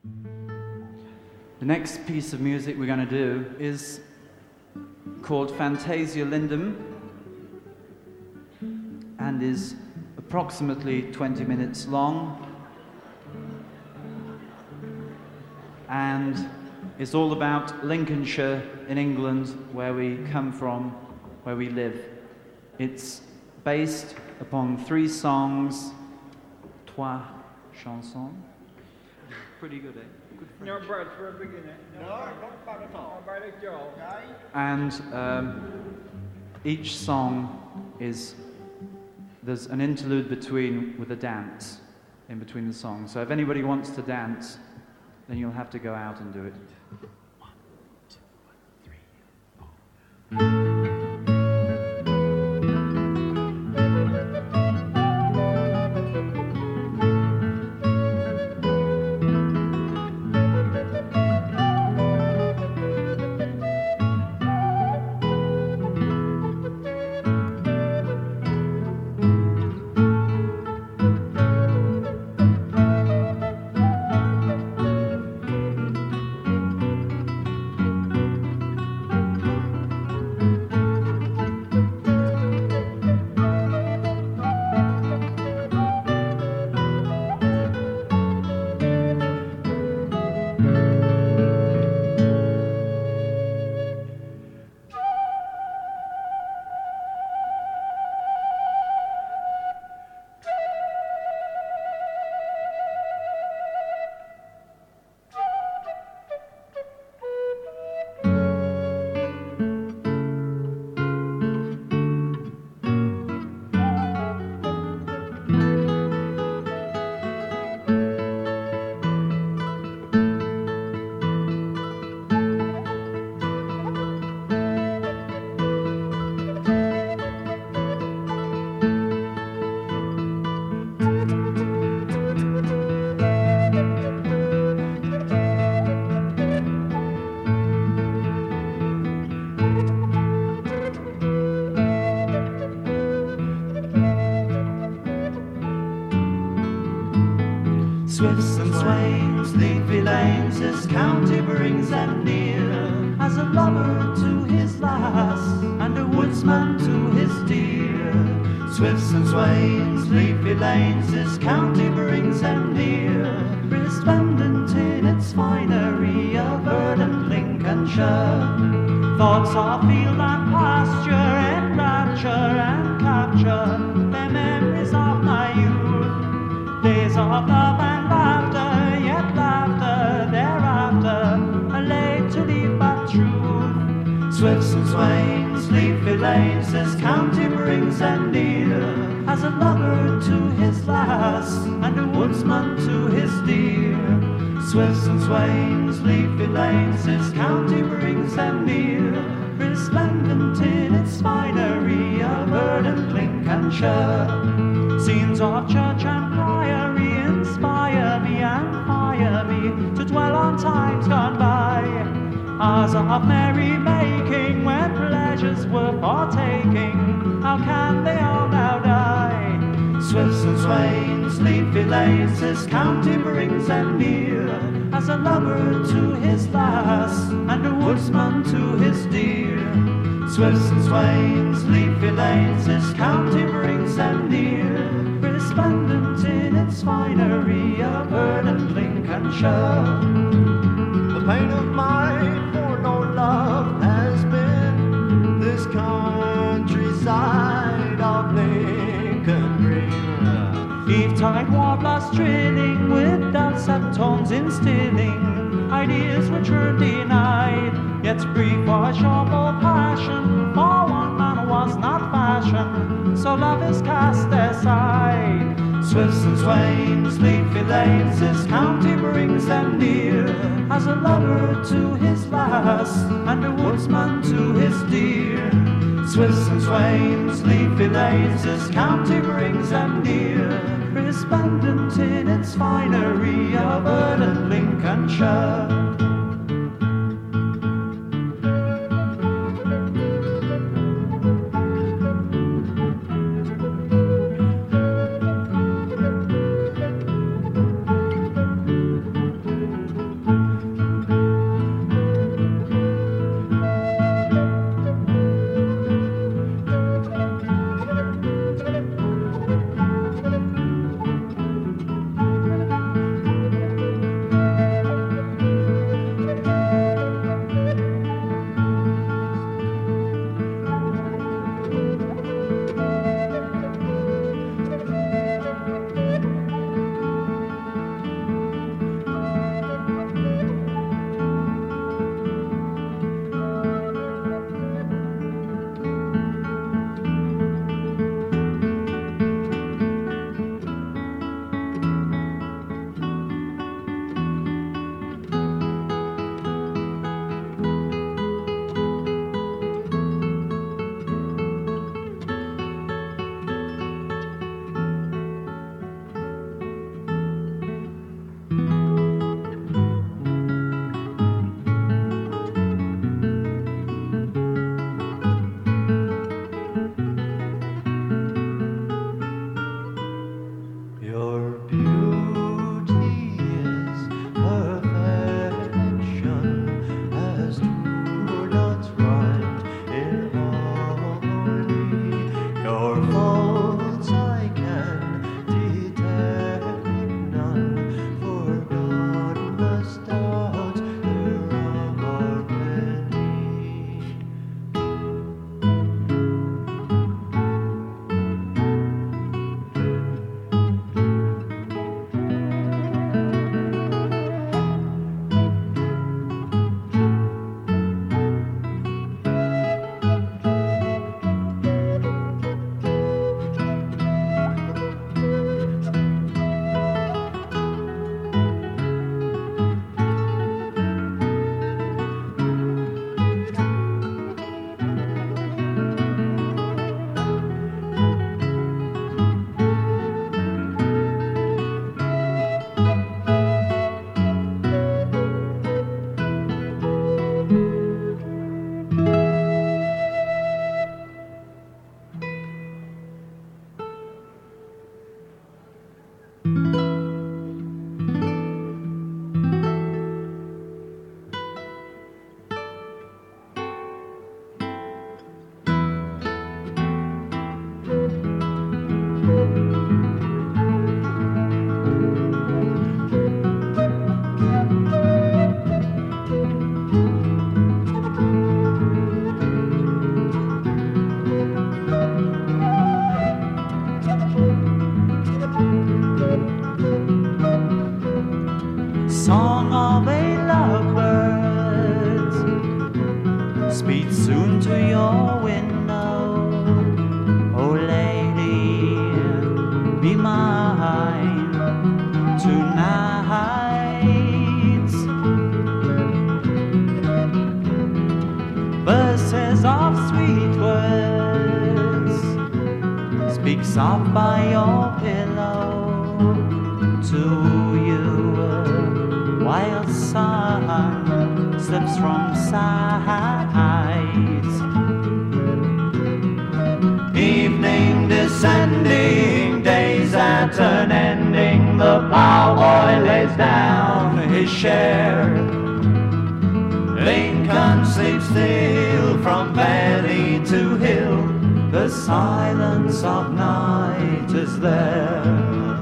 The next piece of music we're going to do is called Fantasia Lindum and is approximately 20 minutes long, and it's all about Lincolnshire in England, where we come from, where we live. It's based upon 3 songs, 3 chansons. Pretty good, eh? Good French. No, but for a beginner. No, not bad at all. Not bad at all. And each song there's an interlude with a dance in between the songs. So if anybody wants to dance, then you'll have to go out and do it. 1, 2, 3, 4. Swifts and swains, leafy lanes, this county brings them near, as a lover to his lass, and a woodsman to his deer. Swifts and swains, leafy lanes, this county brings them near, resplendent in its finery of verdant Lincolnshire. Thoughts of field and pasture, and rapture and capture, their memories of my youth, days of love and laughter, yet laughter thereafter, allayed to leave but truth. Swifts and swains, leafy lanes, this county brings them near, as a lover to his lass, and a woodsman to his deer. Swifts and swains, leafy lanes, this county brings them near, resplendent in its finery of verdant Lincolnshire. Scenes of church and priory inspire me and fire me to dwell on times gone by, hours of merry making when pleasures were partaking. How can they all now die? Swifts and swains, leafy lanes, this county brings them near, as a lover to his lass, and a woodsman to his deer. Swifts and swains, leafy lanes, this county brings them near, resplendent in its finery of verdant Lincolnshire. The pain of my forlorn love has been this countryside of Lincoln Green. Evetide warblers trilling with dulcet tones instilling ideas which were denied, yet brief or short of passion, for one man was not fashion, so love is cast aside. Swifts and swains, leafy lanes, this county brings them near, as a lover to his lass, and a woodsman to his deer. Swifts and swains, leafy lanes, this county brings them near, resplendent in its finery of verdant Lincolnshire. song of a lovebird speeds soon to your window. Oh lady, be mine tonight. Verses of sweet words speak soft by your pillow to you, while sun slips from sight. Evening descending, days at an ending, the plowboy lays down his share. Lincoln sleeps still from valley to hill, the silence of night is there.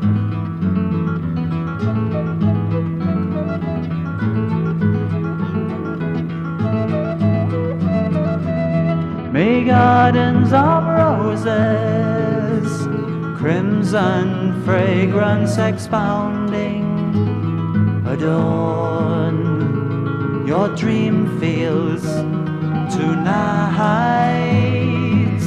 May gardens of roses, crimson fragrance expounding, adorn your dream fields tonight.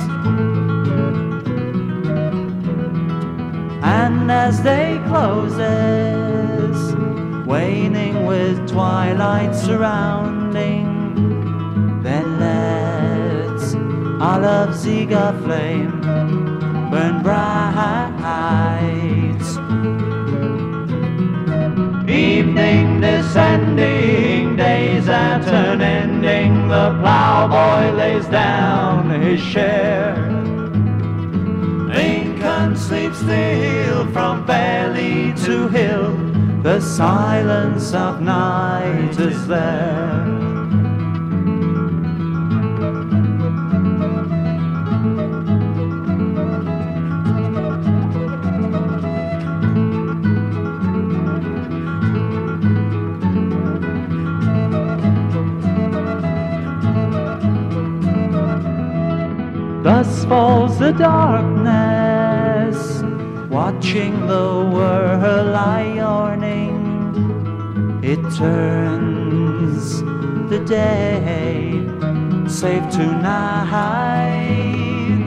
And as day closes, waning with twilight surrounding, then let's our love's eager flame burn bright. Evening descending, days at an ending, the plowboy lays down his share. Lincoln sleeps still from valley to hill, the silence of night is there. Thus falls the darkness, watching the world lie yawning. It turns the day, save tonight.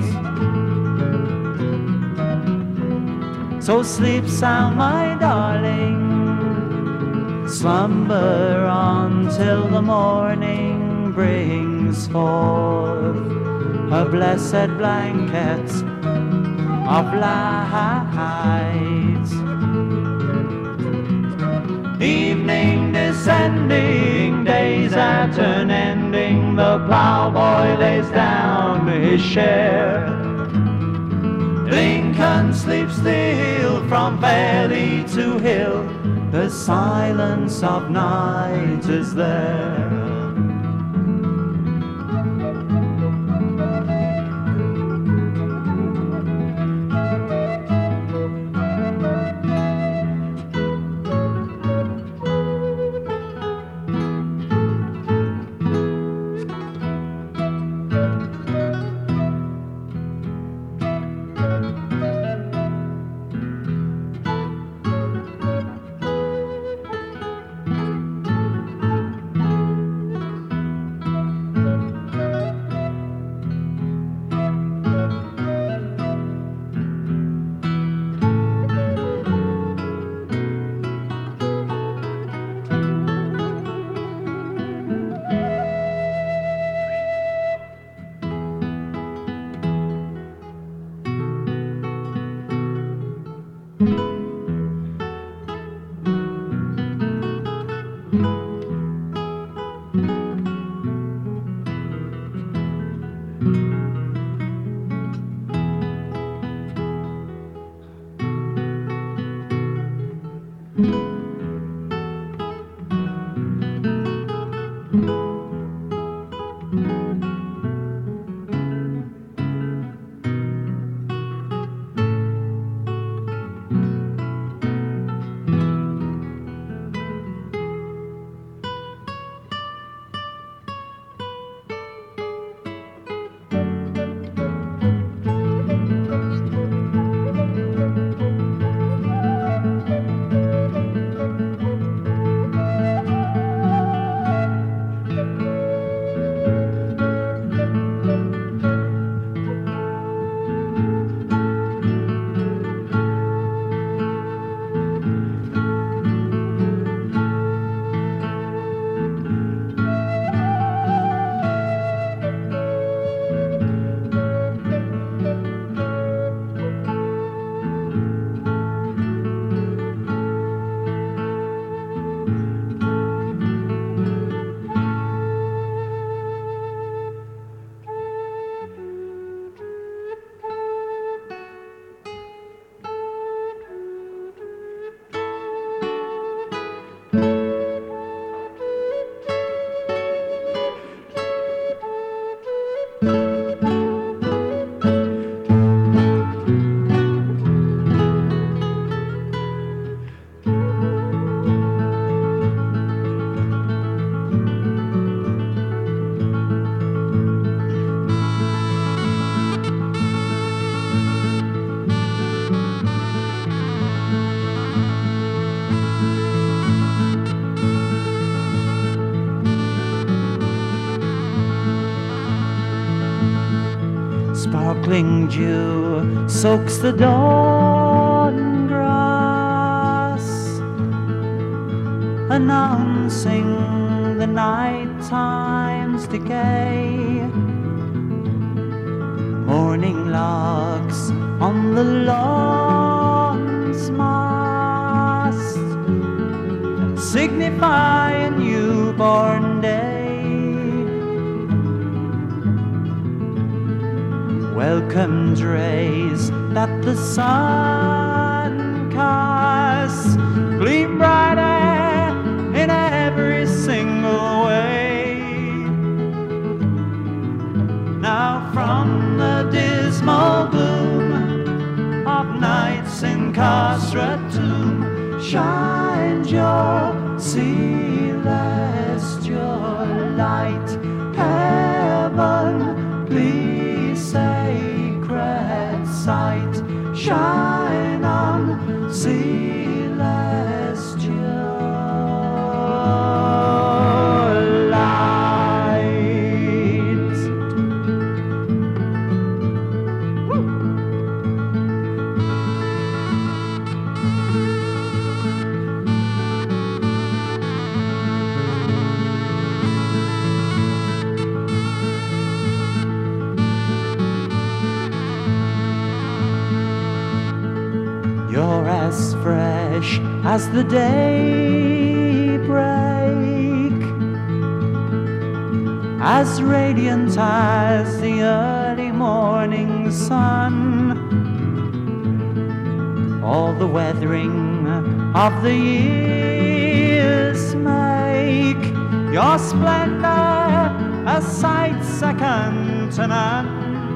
So sleep sound, my darling, slumber on till the morning brings forth her blessed blanket of light. Evening descending, days at an ending, the plowboy lays down his share. Lincoln sleeps still from valley to hill, the silence of night is there. sparkling dew soaks the dawn grass, announcing the night time's decay. Morning larks on the lawn's mast signify a newborn day. Welcomed rays that the sun casts gleam brighter in every single way. Now from the dismal gloom of night's incarcerate tomb shines your celestial light. Heavenly sacred sight, shine on celestial light. You're as fresh as the daybreak, as radiant as the early morning sun. All the weathering of the years make your splendor a sight second to none.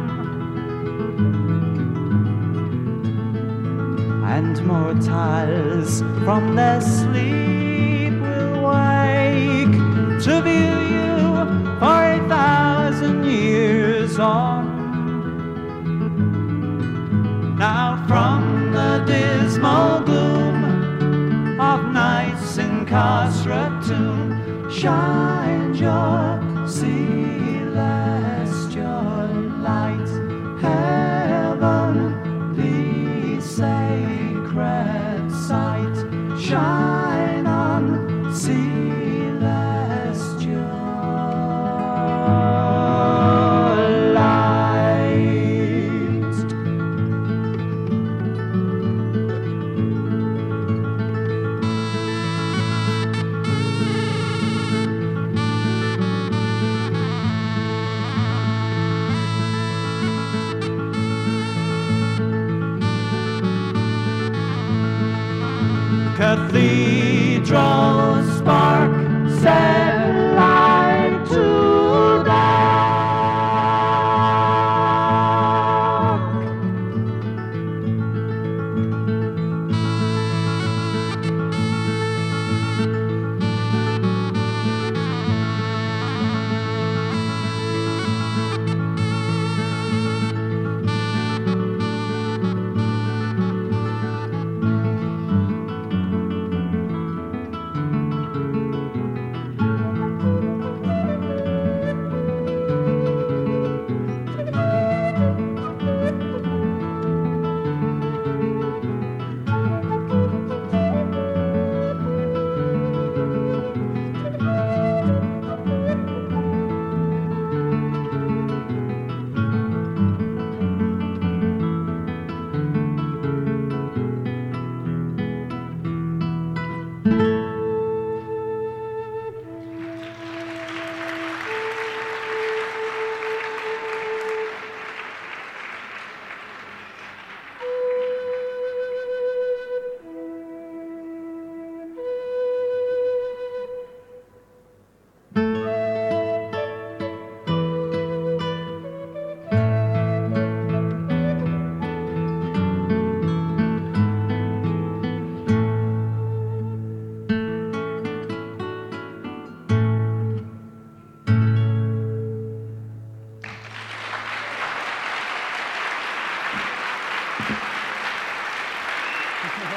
And mortals from their sleep will wake to view you for 1,000 years on. Now from the dismal gloom of night's incarcerate tomb shines your celestial light. Heavenly sacred sight, shine on celestial light. Cathedral spark, set light to dark.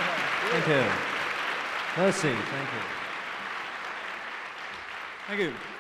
Thank you. Merci, thank you. Thank you.